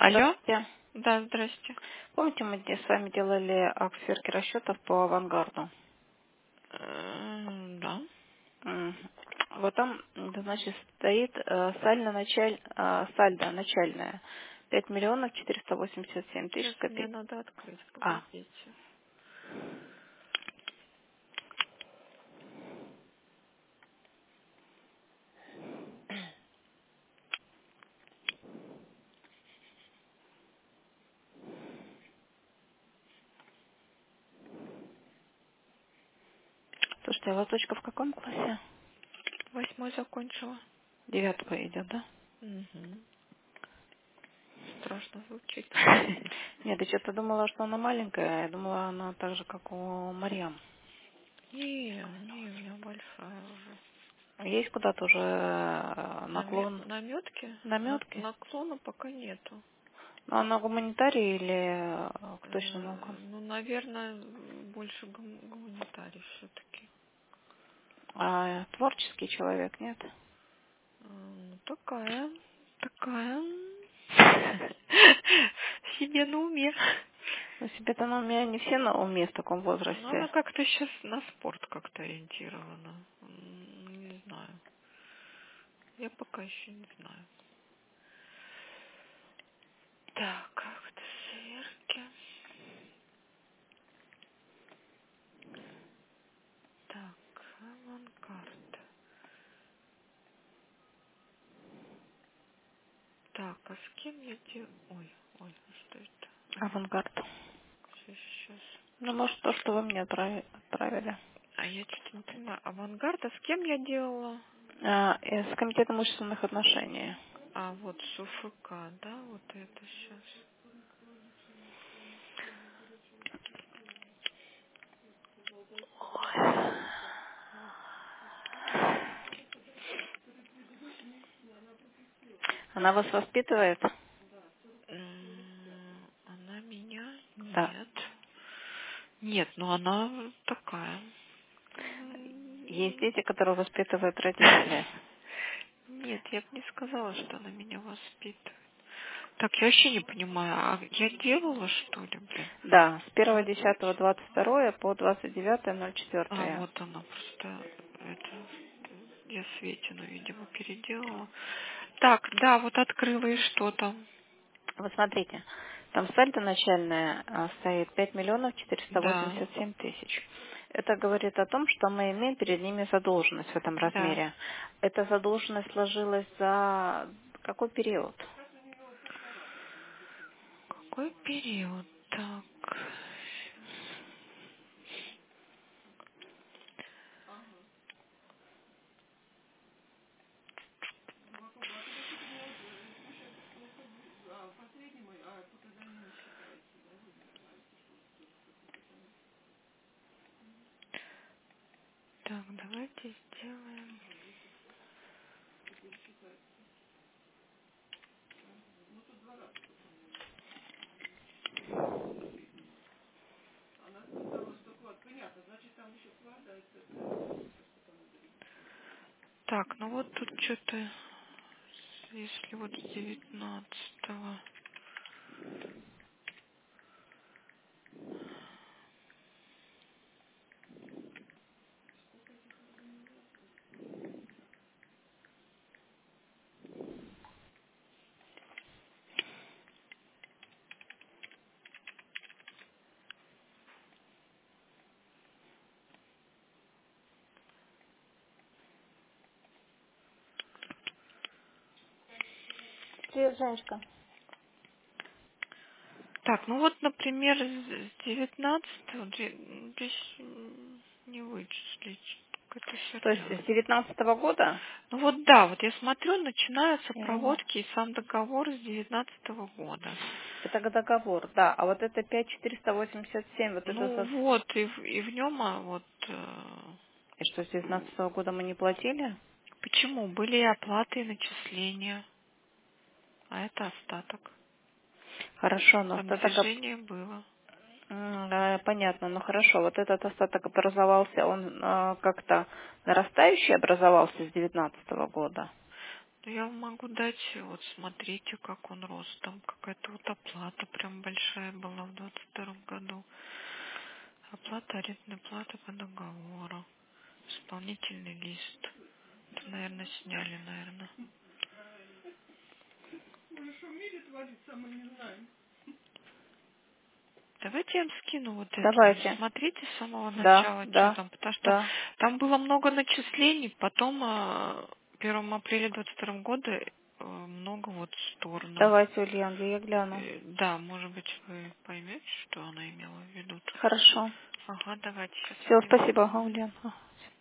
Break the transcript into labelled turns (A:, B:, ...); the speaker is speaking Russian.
A: Алло?
B: Здравствуйте.
A: Да, здрасте.
B: Помните, мы с вами делали акт сверки расчетов по авангарду?
A: Да.
B: Мгм. Вот там, значит, стоит сальдо начальное 5 487 000
A: Сейчас мне
B: копеек.
A: надо открыть,
B: А,
A: подождите.
B: слушайте, а у вас дочка в каком классе?
A: 8 закончила.
B: 9 идет, да?
A: Угу. Страшно звучит.
B: Нет, я что-то думала, что она маленькая. Я думала, она так же, как у Марьям.
A: Не, у меня большая уже.
B: Есть куда-то уже наклон,
A: Наметки?
B: наметки?
A: Наклона пока нету.
B: Ну, она гуманитарий или кто еще наука?
A: Ну, наверное, больше гуманитарий все-таки.
B: А творческий человек, нет?
A: Ну, такая. Себе на уме.
B: Ну, себе-то на уме не все на уме в таком
A: Ну, она
B: возрасте.
A: как-то сейчас на спорт как-то ориентирована. Не знаю. Я пока еще не знаю. Так, как-то сверки. Так, авангард. Так, а с кем я делаю? Ой, что это?
B: Авангард.
A: Сейчас.
B: Ну, может, то, что вы мне отправили.
A: А я что-то не понимаю. Авангарда с кем я делала?
B: С комитетом имущественных отношений.
A: А, вот с УФК, да? Вот это сейчас.
B: Она вас воспитывает?
A: Она меня?
B: Да.
A: Нет. Нет, ну она такая.
B: Есть дети, которые воспитывают родители.
A: Нет, я бы не сказала, что она меня воспитывает. Так, я вообще не понимаю, а я делала, что ли, блин?
B: Да, с
A: Вот,
B: 1.10.22 по
A: а
B: 29.04.
A: вот она просто, это, я Светину, видимо, переделала. Так, да, вот открыла, и что там?
B: Вот смотрите, там сальдо начальное стоит 5
A: Да,
B: 487 000. Это говорит о том, что мы имеем перед ними задолженность в этом
A: да.
B: размере. Эта задолженность сложилась за какой период?
A: Какой период? Так, так, давайте сделаем. Так, ну вот тут что-то, если вот с 19-го.
B: Привет, Женечка.
A: Так, ну вот, например, с 19-го здесь не вычислить. Какая-то
B: То есть
A: херня.
B: с 19 года?
A: Ну вот да, вот я смотрю, начинаются
B: Мгм.
A: проводки и сам договор с 19-го года.
B: Это договор, да. А вот это 5 487, вот это
A: Ну вот, и в нем, вот,
B: И что, с 19 года мы не платили?
A: почему? Были и оплаты, и начисления, а это остаток.
B: Хорошо, но
A: А
B: остаток
A: движение было.
B: понятно, ну хорошо, вот этот остаток образовался, он как-то нарастающий образовался с 19 года.
A: Я могу дать, вот смотрите, как он рос. Там какая-то вот оплата прям большая была в 22 году. Оплата арендной платы по договору. Исполнительный лист. Это, наверное, сняли, наверное. Давайте я вам скину вот это.
B: Давайте.
A: Смотрите с самого
B: Да,
A: начала, что
B: да,
A: там. Потому что
B: да.
A: там было много начислений. Потом 1 апреля 22 года много вот сторон.
B: Давайте, Ульяна, я гляну.
A: Да, может быть, вы поймете, что она имела в виду тут.
B: Хорошо.
A: Ага, давайте сейчас
B: Все,
A: скину.
B: спасибо, Ульяна.